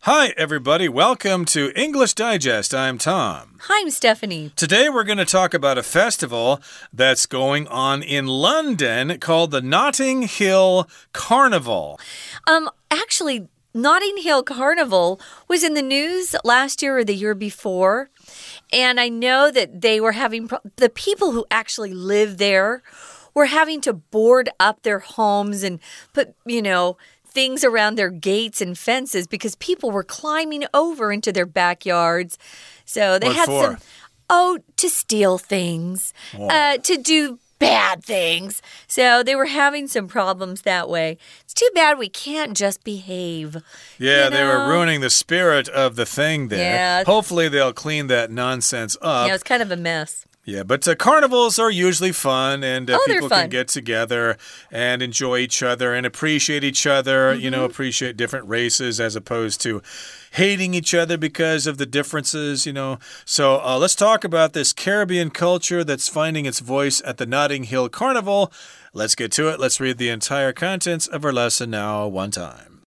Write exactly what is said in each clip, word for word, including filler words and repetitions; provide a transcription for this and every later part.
Hi, everybody. Welcome to English Digest. I'm Tom. Hi, I'm Stephanie. Today we're going to talk about a festival that's going on in London called the Notting Hill Carnival. Um, actually, Notting Hill Carnival was in the news last year or the year before. And I know that they were having, the people who actually live there were having to board up their homes and put, you know, things around their gates and fences because people were climbing over into their backyards. So they what had for? some, oh, to steal things, oh. uh, to do bad things. So they were having some problems that way. It's too bad we can't just behave. Yeah, you know? they were ruining the spirit of the thing there. Yeah. Hopefully they'll clean that nonsense up. Yeah, it was kind of a mess. Yeah, but uh, carnivals are usually fun, and uh, oh, people fun. can get together and enjoy each other and appreciate each other, Mm-hmm. you know, appreciate different races as opposed to hating each other because of the differences, you know. So uh, let's talk about this Caribbean culture that's finding its voice at the Notting Hill Carnival. Let's get to it. Let's read the entire contents of our lesson now one time.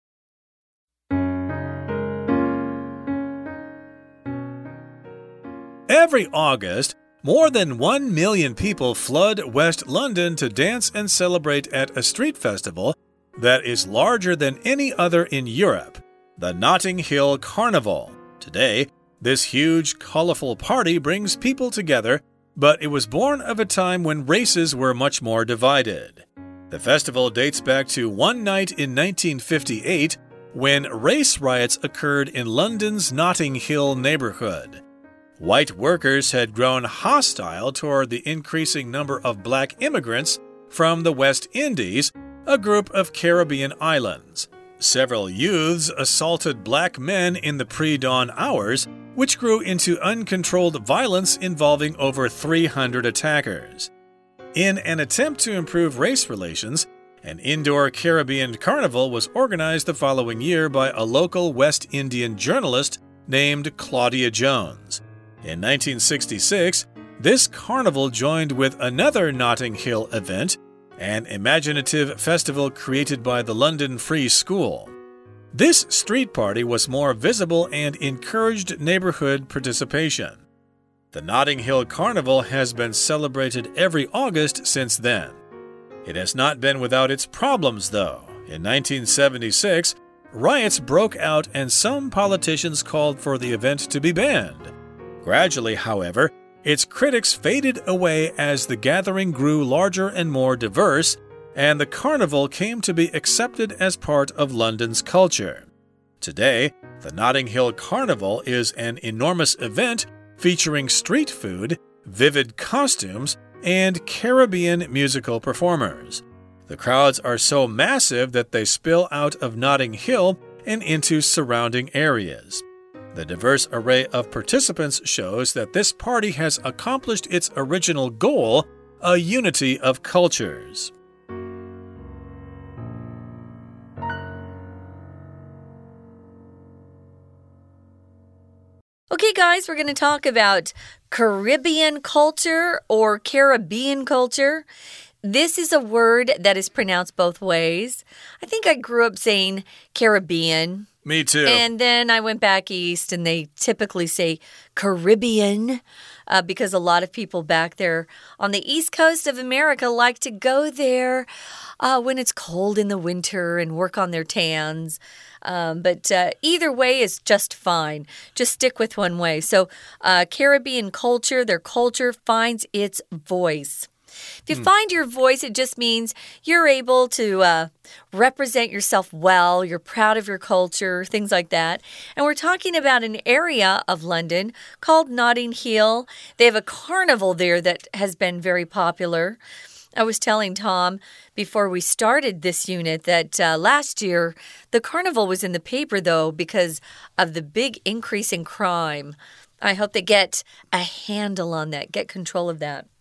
Every August, more than one million people flood West London to dance and celebrate at a street festival that is larger than any other in Europe, the Notting Hill Carnival. Today, this huge, colorful party brings people together, but it was born of a time when races were much more divided. The festival dates back to one night in nineteen fifty-eight when race riots occurred in London's Notting Hill neighborhood. White workers had grown hostile toward the increasing number of black immigrants from the West Indies, a group of Caribbean islands. Several youths assaulted black men in the pre-dawn hours, which grew into uncontrolled violence involving over three hundred attackers. In an attempt to improve race relations, an indoor Caribbean carnival was organized the following year by a local West Indian journalist named Claudia Jones. In nineteen sixty-six, this carnival joined with another Notting Hill event, an imaginative festival created by the London Free School. This street party was more visible and encouraged neighborhood participation. The Notting Hill Carnival has been celebrated every August since then. It has not been without its problems, though. In nineteen seventy-six, riots broke out and some politicians called for the event to be banned. Gradually, however, its critics faded away as the gathering grew larger and more diverse, and the carnival came to be accepted as part of London's culture. Today, the Notting Hill Carnival is an enormous event featuring street food, vivid costumes, and Caribbean musical performers. The crowds are so massive that they spill out of Notting Hill and into surrounding areas. The diverse array of participants shows that this party has accomplished its original goal, a unity of cultures. Okay, guys, we're going to talk about Caribbean culture or Caribbean culture. This is a word that is pronounced both ways. I think I grew up saying Caribbean. Me too. And then I went back east, and they typically say Caribbean uh, because a lot of people back there on the east coast of America like to go there uh, when it's cold in the winter and work on their tans. Um, but uh, either way is just fine. Just stick with one way. So uh, Caribbean culture, their culture finds its voice. If you mm. find your voice, it just means you're able to uh, represent yourself well, you're proud of your culture, things like that. And we're talking about an area of London called Notting Hill. They have a carnival there that has been very popular. I was telling Tom before we started this unit that uh, last year the carnival was in the paper, though, because of the big increase in crime. I hope they get a handle on that, get control of that.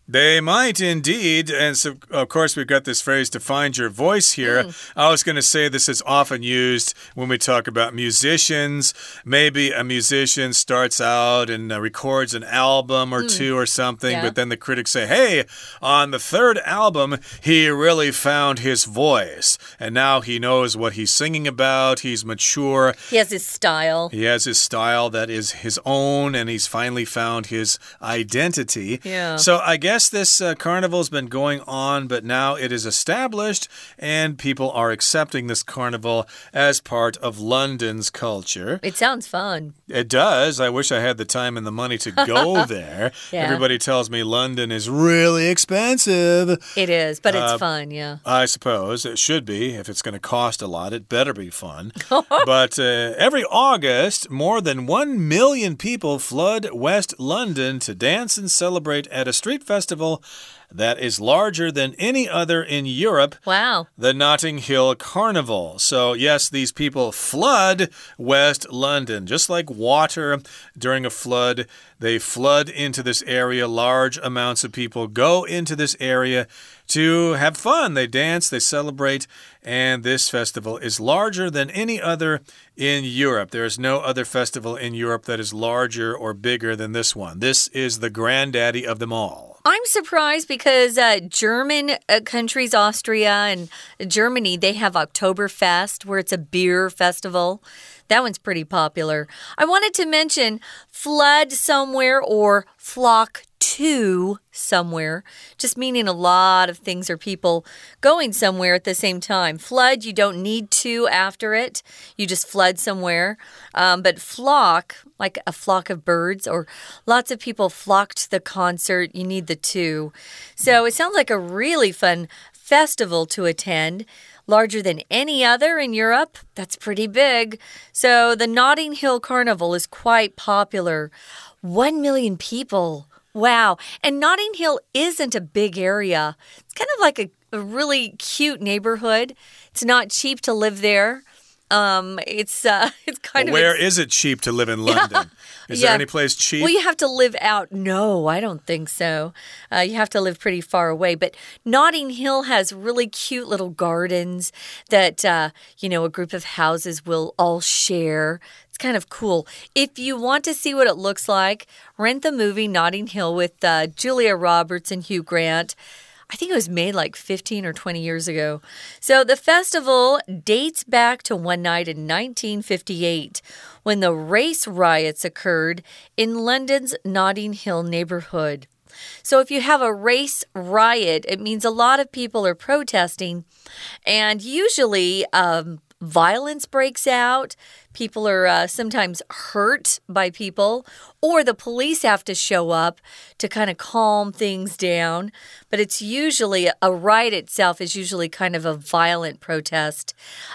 They might indeed. And so, of course, we've got this phrase to find your voice here. Mm. I was going to say this is often used when we talk about musicians. Maybe a musician starts out and uh, records an album or mm. two or something, yeah. but then the critics say, hey, on the third album, he really found his voice. And now he knows what he's singing about. He's mature. He has his style. He has his style that is his own, and he's finally found his identity. Yeah. So I guess this uh, carnival's been going on, but now it is established, and people are accepting this carnival as part of London's culture. It sounds fun. It does. I wish I had the time and the money to go there. Yeah. Everybody tells me London is really expensive. It is, but it's uh, fun, yeah. I suppose it should be. If it's going to cost a lot, it better be fun. But uh, every August, more than one million people flood West London to dance and celebrate at a street festival that is larger than any other in Europe. Wow. The Notting Hill Carnival. So, yes, these people flood West London. Just like water during a flood, they flood into this area. Large amounts of people go into this area to have fun. They dance, they celebrate, and this festival is larger than any other in Europe. There is no other festival in Europe that is larger or bigger than this one. This is the granddaddy of them all. I'm surprised because uh, German uh, countries, Austria and Germany, they have Oktoberfest, where it's a beer festival. That one's pretty popular. I wanted to mention flood somewhere or flock to somewhere, just meaning a lot of things or people going somewhere at the same time. Flood, you don't need to after it. You just flood somewhere. Um, but flock, like a flock of birds, or lots of people flock to the concert, you need the to. So it sounds like a really fun festival to attend. Larger than any other in Europe. That's pretty big. So the Notting Hill Carnival is quite popular. One million people. Wow. And Notting Hill isn't a big area. It's kind of like a, a really cute neighborhood. It's not cheap to live there. Um, it's uh, it's kind well, of. Where is it cheap to live in London? Yeah. Is yeah. there any place cheap? Well, you have to live out. No, I don't think so. Uh, you have to live pretty far away. But Notting Hill has really cute little gardens that, uh, you know, a group of houses will all share. It's kind of cool. If you want to see what it looks like, rent the movie Notting Hill with uh, Julia Roberts and Hugh Grant. I think it was made like fifteen or twenty years ago. So the festival dates back to one night in nineteen fifty-eight when the race riots occurred in London's Notting Hill neighborhood. So if you have a race riot, it means a lot of people are protesting, and usually um, violence breaks out. People are uh, sometimes hurt by people, or the police have to show up to kind of calm things down. But it's usually, a riot itself is usually kind of a violent protest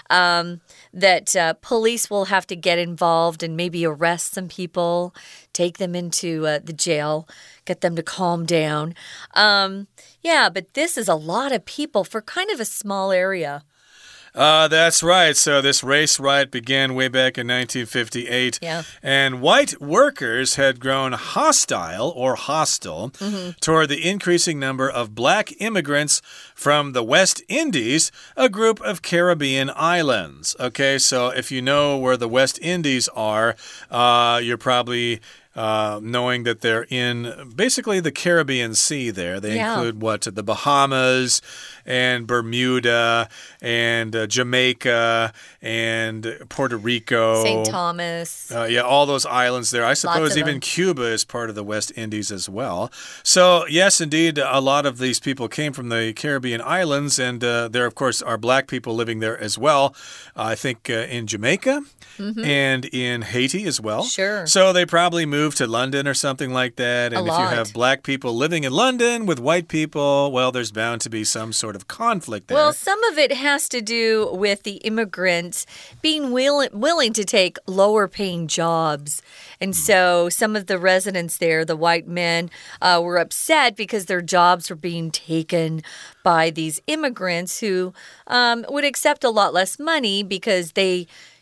um, that uh, police will have to get involved and maybe arrest some people, take them into uh, the jail, get them to calm down. Um, yeah, but this is a lot of people for kind of a small area. Uh, that's right. So this race riot began way back in nineteen fifty-eight. Yeah. And white workers had grown hostile or hostile mm-hmm. toward the increasing number of black immigrants from the West Indies, a group of Caribbean islands. Okay, so if you know where the West Indies are, uh, you're probably... Uh, knowing that they're in basically the Caribbean Sea there. They yeah. include what? The Bahamas and Bermuda and uh, Jamaica and Puerto Rico. Saint Thomas. Uh, yeah, all those islands there. I suppose even them. Cuba is part of the West Indies as well. So, yes, indeed, a lot of these people came from the Caribbean islands, and uh, there, of course, are black people living there as well. Uh, I think uh, in Jamaica mm-hmm. and in Haiti as well. Sure. So they probably moved to London or something like that. And a if lot. you have black people living in London with white people, well, there's bound to be some sort of conflict there. Well, some of it has to do with the immigrants being will willing to take lower paying jobs. And so some of the residents there, the white men, uh, were upset because their jobs were being taken by these immigrants who um, would accept a lot less money because they...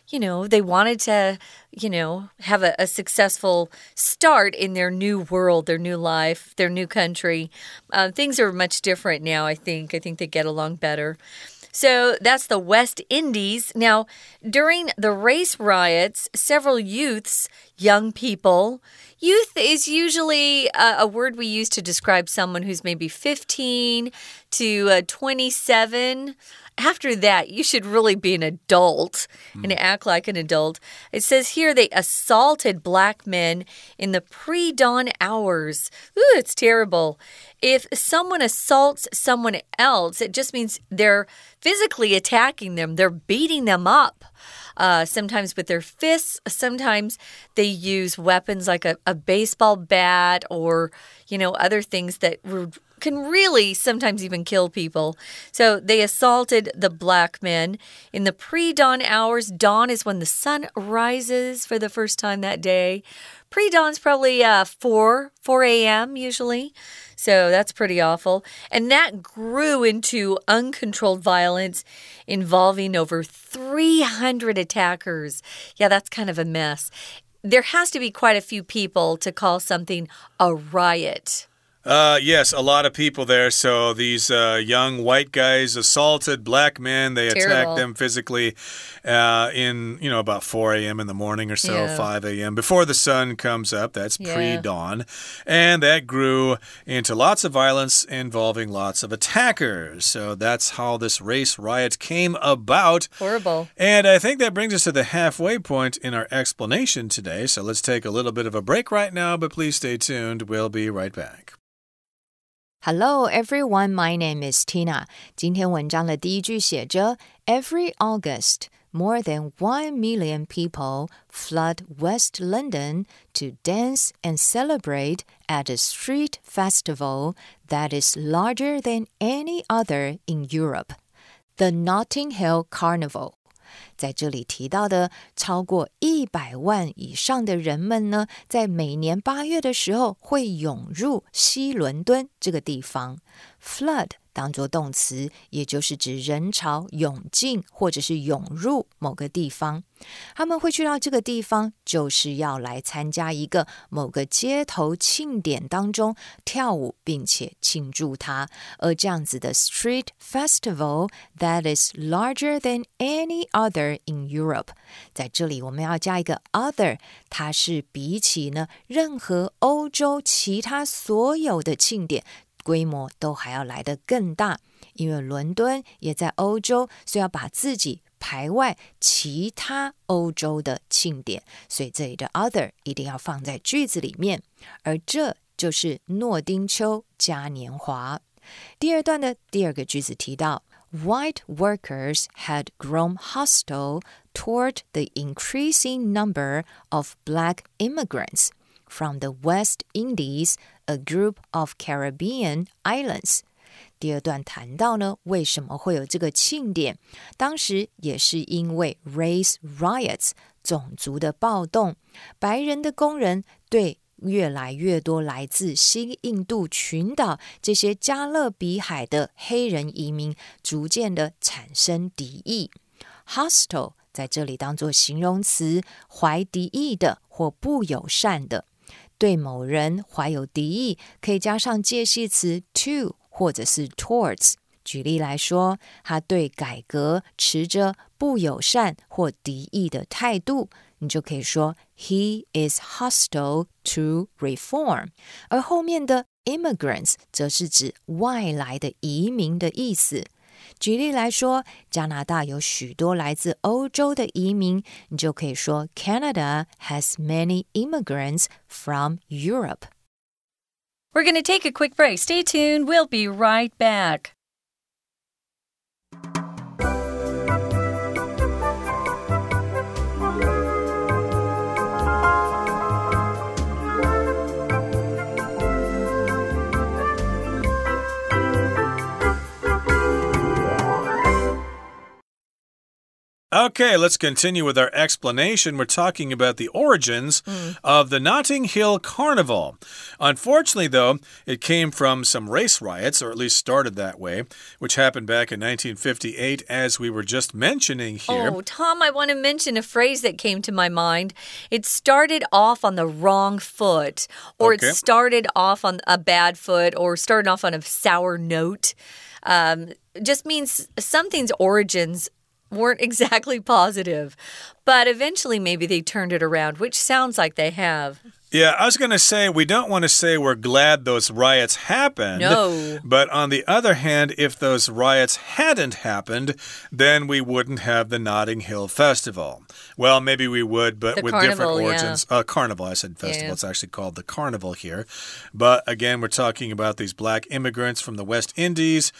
you know, they wanted to, you know, have a, a successful start in their new world, their new life, their new country. Uh, things are much different now, I think. I think they get along better. So that's the West Indies. Now, during the race riots, several youths, young people, youth is usually a, a word we use to describe someone who's maybe fifteen to uh, twenty-seven. After that, you should really be an adult mm. and act like an adult. It says here they assaulted black men in the pre-dawn hours. Ooh, it's terrible. If someone assaults someone else, it just means they're physically attacking them. They're beating them up. Uh, sometimes with their fists. Sometimes they use weapons like a, a baseball bat or, you know, other things that were can really sometimes even kill people. So they assaulted the black men in the pre-dawn hours. Dawn is when the sun rises for the first time that day. Pre-dawn's probably uh, four a m usually. So that's pretty awful. And that grew into uncontrolled violence involving over three hundred attackers. Yeah, that's kind of a mess. There has to be quite a few people to call something a riot. Uh, yes, a lot of people there. So these uh, young white guys assaulted black men. They Terrible. attacked them physically uh, in, you know, about four a m in the morning or so, yeah. five a m before the sun comes up. That's yeah. pre-dawn. And that grew into lots of violence involving lots of attackers. So that's how this race riot came about. Horrible. And I think that brings us to the halfway point in our explanation today. So let's take a little bit of a break right now, but please stay tuned. We'll be right back. Hello everyone, my name is Tina. 今天文章的第一句写着 Every August, more than one million people flood West London to dance and celebrate at a street festival that is larger than any other in Europe, the Notting Hill Carnival.在这里提到的超过一百万以上的人们呢，在每年八月的时候会涌入西伦敦这个地方。Flood 当作动词，也就是指人潮涌进或者是涌入某个地方。他们会去到这个地方，就是要来参加一个某个街头庆典当中跳舞，并且庆祝它。而这样子的 street festival that is larger than any other in Europe， 在这里我们要加一个 other， 它是比起呢任何欧洲其他所有的庆典规模都还要来得更大，因为伦敦也在欧洲，所以要把自己排外其他欧洲的庆典，所以这里的 other 一定要放在句子里面，而这就是诺丁秋嘉年华。第二段的第二个句子提到 White workers had grown hostile toward the increasing number of black immigrants from the West Indies, a group of Caribbean islands. 第二段谈到呢，为什么会有这个庆典？当时也是因为 race riots 种族的暴动，白人的工人对越来越多来自新印度群岛这些加勒比海的黑人移民逐渐的产生敌意。Hostile 在这里当作形容词，怀敌意的或不友善的。对某人怀有敌意，可以加上介系词 to 或者是 towards。举例来说，他对改革持着不友善或敌意的态度，你就可以说 He is hostile to reform。而后面的 immigrants 则是指外来的移民的意思。举例来说，加拿大有许多来自欧洲的移民，你就可以说 Canada has many immigrants from Europe. We're going to take a quick break. Stay tuned. We'll be right back. Okay, let's continue with our explanation. We're talking about the origins mm. of the Notting Hill Carnival. Unfortunately, though, it came from some race riots, or at least started that way, which happened back in nineteen fifty-eight, as we were just mentioning here. Oh, Tom, I want to mention a phrase that came to my mind. It started off on the wrong foot, or okay. it started off on a bad foot, or started off on a sour note. Um, just means something's origins weren't exactly positive, but eventually maybe they turned it around, which sounds like they have. Yeah, I was going to say, we don't want to say we're glad those riots happened. No. But on the other hand, if those riots hadn't happened, then we wouldn't have the Notting Hill Festival. Well, maybe we would, but the with carnival, different origins. Yeah. Uh, carnival, I said festival. Yeah. It's actually called the Carnival here. But again, we're talking about these black immigrants from the West Indies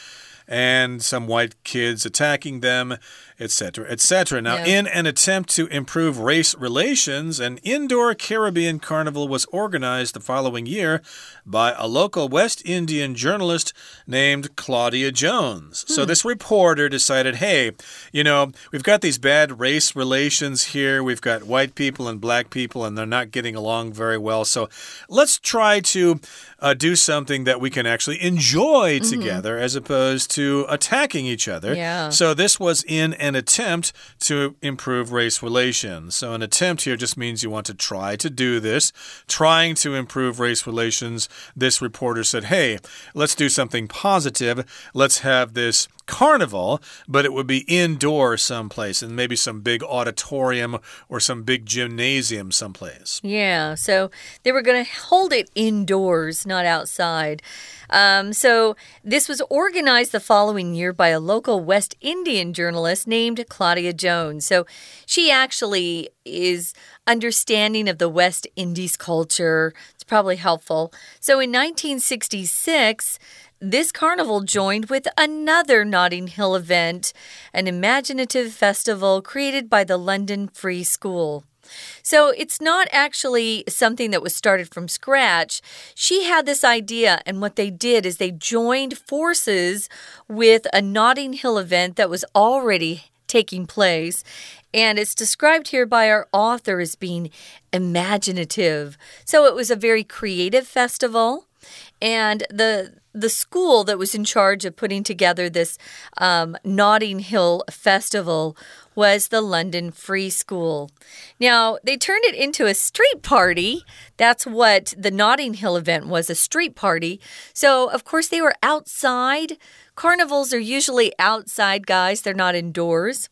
and some white kids attacking them, et cetera, et cetera. Now, yeah. in an attempt to improve race relations, an indoor Caribbean carnival was organized the following year by a local West Indian journalist named Claudia Jones. Hmm. So this reporter decided, hey, you know, we've got these bad race relations here. We've got white people and black people, and they're not getting along very well. So let's try to uh, do something that we can actually enjoy mm-hmm. together as opposed to attacking each other. Yeah. So this was in an attempt to improve race relations. So an attempt here just means you want to try to do this. Trying to improve race relations, this reporter said, hey, let's do something positive. Let's have this carnival, but it would be indoor someplace, and maybe some big auditorium or some big gymnasium someplace. Yeah, so they were going to hold it indoors, not outside. Um, so this was organized the following year by a local West Indian journalist named Claudia Jones. So she actually is understanding of the West Indies culture. It's probably helpful. So in nineteen sixty-six, this carnival joined with another Notting Hill event, an imaginative festival created by the London Free School. So it's not actually something that was started from scratch. She had this idea, and what they did is they joined forces with a Notting Hill event that was already taking place. And it's described here by our author as being imaginative. So it was a very creative festival. And the the school that was in charge of putting together this um, Notting Hill Festival was the London Free School. Now, they turned it into a street party. That's what the Notting Hill event was, a street party. So, of course, they were outside. Carnivals are usually outside, guys. They're not indoors.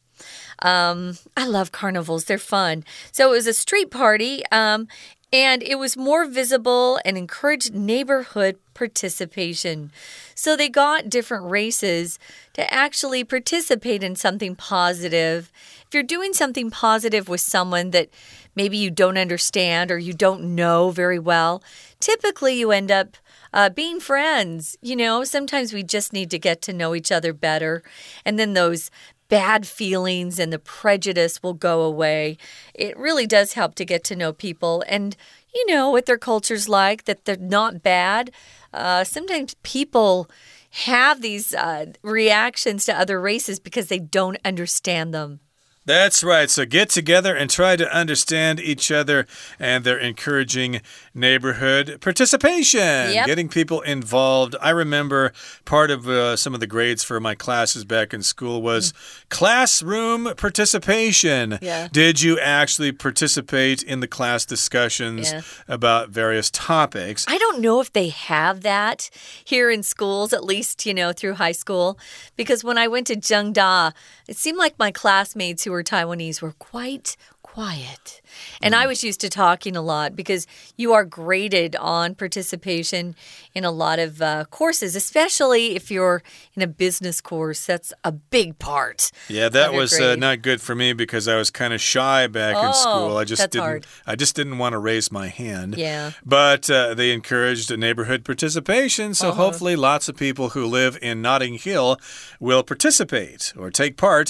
Um, I love carnivals. They're fun. So it was a street party. Um, And it was more visible and encouraged neighborhood participation. So they got different races to actually participate in something positive. If you're doing something positive with someone that maybe you don't understand or you don't know very well, typically you end up uh, being friends. You know, sometimes we just need to get to know each other better. And then those bad feelings and the prejudice will go away. It really does help to get to know people and, you know, what their culture's like, that they're not bad. Uh, sometimes people have these uh, reactions to other races because they don't understand them. That's right. So get together and try to understand each other, and they're encouraging neighborhood participation, yep. getting people involved. I remember part of uh, some of the grades for my classes back in school was mm. classroom participation. Yeah. Did you actually participate in the class discussions yeah. about various topics? I don't know if they have that here in schools, at least, you know, through high school, because when I went to Zhengda, it seemed like my classmates who were Taiwanese were quite quiet. And mm. I was used to talking a lot because you are graded on participation in a lot of uh, courses, especially if you're in a business course. That's a big part. Yeah, that was uh, not good for me because I was kind of shy back oh, in school. I just that's didn't hard. I just didn't want to raise my hand. Yeah. But uh, they encouraged neighborhood participation, so uh-huh. hopefully lots of people who live in Notting Hill will participate or take part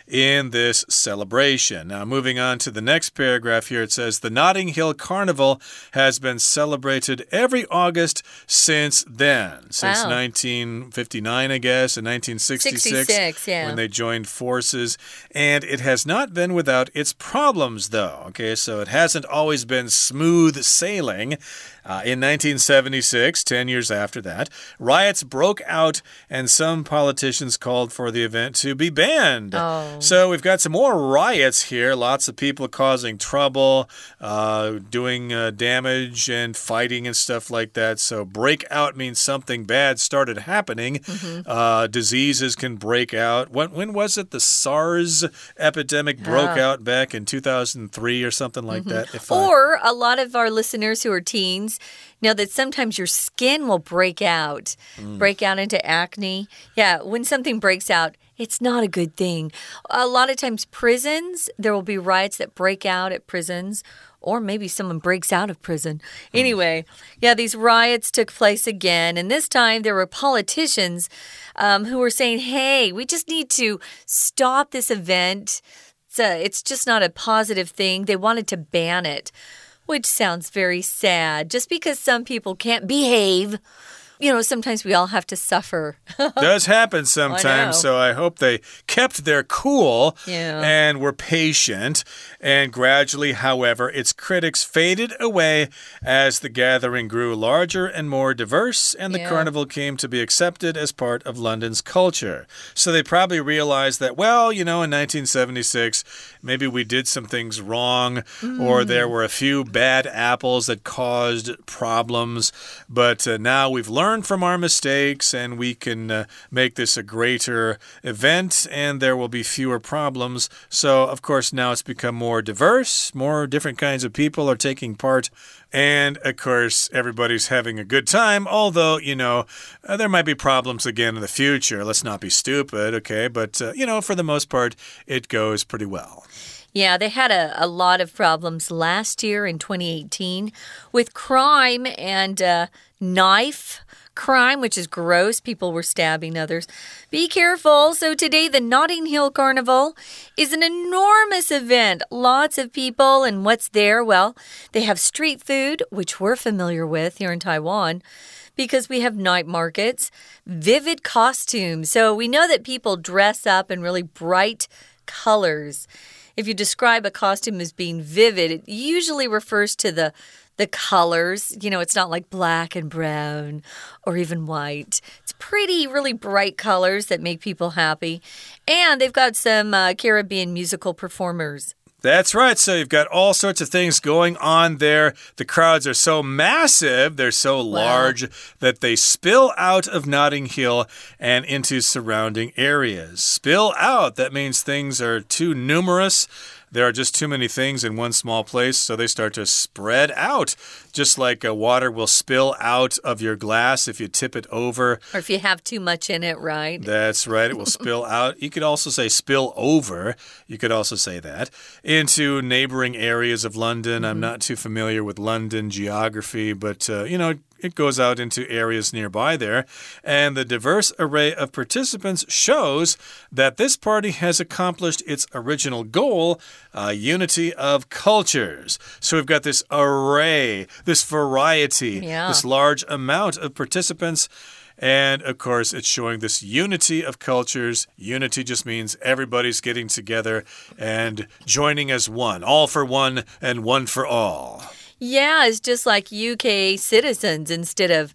in this celebration. Now, moving on to the next paragraph here, it says, the Notting Hill Carnival has been celebrated every August since then. Since wow. nineteen fifty-nine, I guess, and nineteen sixty-six, sixty-six, yeah. when they joined forces. And it has not been without its problems, though. Okay, so it hasn't always been smooth sailing. Uh, in nineteen seventy-six, ten years after that, riots broke out and some politicians called for the event to be banned. Oh. So we've got some more riots here. Lots of people causing trouble, uh, doing uh, damage and fighting and stuff like that. So breakout means something bad started happening. Mm-hmm. Uh, diseases can break out. When, when was it? The SARS epidemic broke yeah. out back in two thousand three or something like mm-hmm. that. If or I... a lot of our listeners who are teens know that sometimes your skin will break out, mm. break out into acne. Yeah, when something breaks out, it's not a good thing. A lot of times prisons, there will be riots that break out at prisons, or maybe someone breaks out of prison. Mm. Anyway, yeah, these riots took place again, and this time there were politicians um, who were saying, hey, we just need to stop this event. It's, a, it's just not a positive thing. They wanted to ban it. Which sounds very sad. Just because some people can't behave, you know, sometimes we all have to suffer. Does happen sometimes, I so I hope they kept their cool yeah. and were patient. And gradually, however, its critics faded away as the gathering grew larger and more diverse, and the yeah. carnival came to be accepted as part of London's culture. So they probably realized that, well, you know, in nineteen seventy-six, maybe we did some things wrong, mm. or there were a few bad apples that caused problems, but uh, now we've learned from our mistakes, and we can uh, make this a greater event, and there will be fewer problems. So, of course, now it's become more diverse, more different kinds of people are taking part, and, of course, everybody's having a good time, although, you know, uh, there might be problems again in the future. Let's not be stupid, okay? But, uh, you know, for the most part, it goes pretty well. Yeah, they had a, a lot of problems last year in twenty eighteen with crime and uh, knife crime, which is gross. People were stabbing others. Be careful. So today, the Notting Hill Carnival is an enormous event. Lots of people, and what's there? Well, they have street food, which we're familiar with here in Taiwan, because we have night markets, vivid costumes. So we know that people dress up in really bright colors. If you describe a costume as being vivid, it usually refers to the the colors. You know, it's not like black and brown or even white. It's pretty, really bright colors that make people happy. And they've got some uh, Caribbean musical performers. That's right. So you've got all sorts of things going on there. The crowds are so massive, they're so wow. large that they spill out of Notting Hill and into surrounding areas. Spill out, that means things are too numerous. There are just too many things in one small place, so they start to spread out. Just like uh, water will spill out of your glass if you tip it over. Or if you have too much in it, right? That's right. It will spill out. You could also say spill over. You could also say that. Into neighboring areas of London. Mm-hmm. I'm not too familiar with London geography, but, uh, you know, it goes out into areas nearby there. And the diverse array of participants shows that this party has accomplished its original goal, uh, unity of cultures. So we've got this array, this variety, yeah. this large amount of participants. And, of course, it's showing this unity of cultures. Unity just means everybody's getting together and joining as one. All for one and one for all. Yeah, it's just like U K citizens instead of,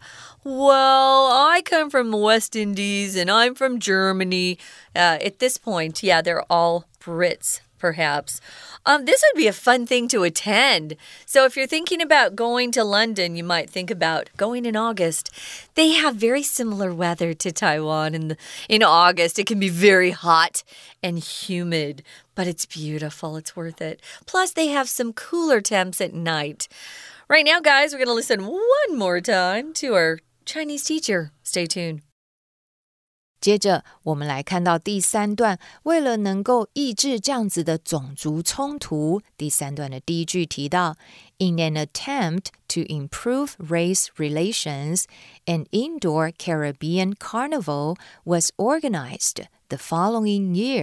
well, I come from the West Indies and I'm from Germany. Uh, at this point, yeah, they're all Brits, perhaps. Um, this would be a fun thing to attend. So if you're thinking about going to London, you might think about going in August. They have very similar weather to Taiwan in, the, in August. It can be very hot and humid, but it's beautiful. It's worth it. Plus, they have some cooler temps at night. Right now, guys, we're going to listen one more time to our Chinese teacher. Stay tuned. 接着我们来看到第三段，为了能够抑制这样子的种族冲突，第三段的第一句提到 In an attempt to improve race relations, an indoor Caribbean carnival was organized the following year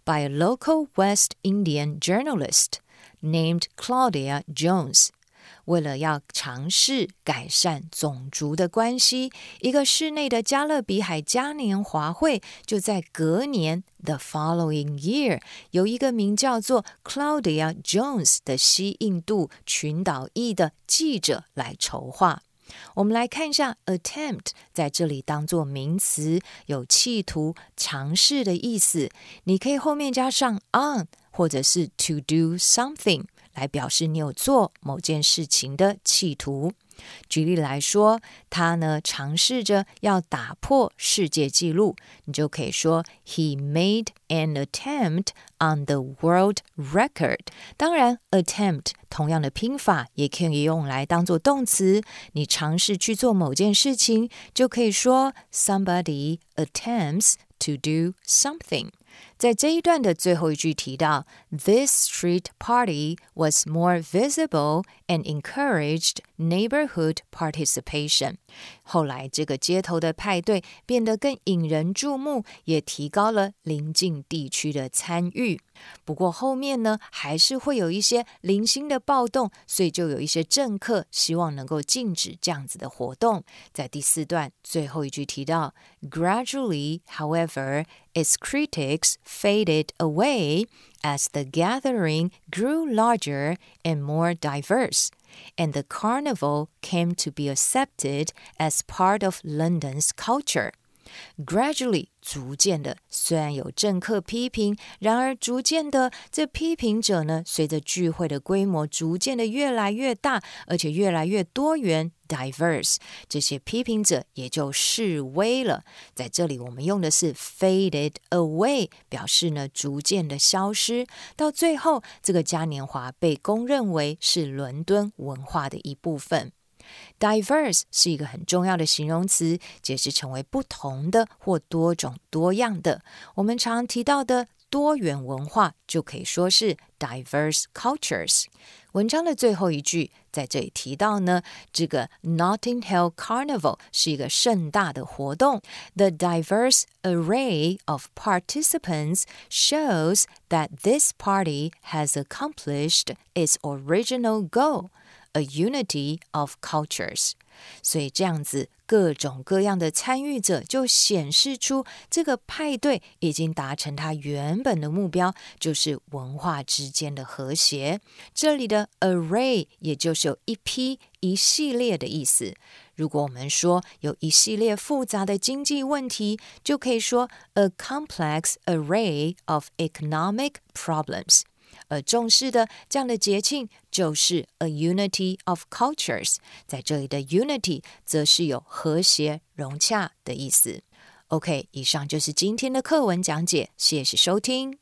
by a local West Indian journalist named Claudia Jones.为了要尝试改善种族的关系，一个室内的加勒比海嘉年华会就在隔年 the following year 由一个名叫做 Claudia Jones 的西印度群岛裔的记者来筹划。我们来看一下 attempt 在这里当作名词，有企图、尝试的意思。你可以后面加上 on 或者是 to do something来表示你有做某件事情的企图。举例来说，他呢尝试着要打破世界纪录，你就可以说 He made an attempt on the world record。 当然 attempt 同样的拼法也可以用来当作动词，你尝试去做某件事情，就可以说 Somebody attempts to do something。在这一段的最后一句提到 This street party was more visible and encouraged neighborhood participation。 后来这个街头的派对变得更引人注目，也提高了邻近地区的参与。不过后面呢还是会有一些零星的暴动，所以就有一些政客希望能够禁止这样子的活动。在第四段最后一句提到 Gradually, however, its critics faded away as the gathering grew larger and more diverse, and the carnival came to be accepted as part of London's culture. Gradually 逐渐的，虽然有政客批评，然而逐渐的，这批评者呢，随着聚会的规模逐渐的越来越大，而且越来越多元 diverse， 这些批评者也就示威了。在这里我们用的是 faded away， 表示呢逐渐的消失。到最后，这个嘉年华被公认为是伦敦文化的一部分。Diverse 是一个很重要的形容词，解释成为不同的或多种多样的。我们常提到的多元文化就可以说是 diverse cultures。 文章的最后一句在这里提到呢，这个 Notting Hill Carnival 是一个盛大的活动。 The diverse array of participants shows that this party has accomplished its original goal,A unity of cultures。 所以这样子各种各样的参与者就显示出这个派对已经达成它原本的目标，就是文化之间的和谐。这里的 array 也就是有一批一系列的意思。如果我们说有一系列复杂的经济问题，就可以说 a complex array of economic problems。而重视的这样的节庆就是 a unity of cultures， 在这里的 unity 则是有和谐融洽的意思。 OK， 以上就是今天的课文讲解，谢谢收听。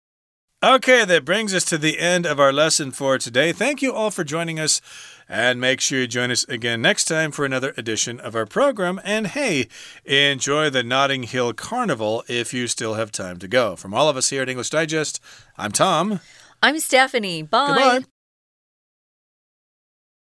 Okay, that brings us to the end of our lesson for today. Thank you all for joining us, and make sure you join us again next time for another edition of our program. And hey, enjoy the Notting Hill Carnival if you still have time to go. From all of us here at English Digest, I'm Tom. I'm Stephanie. Bye. Goodbye.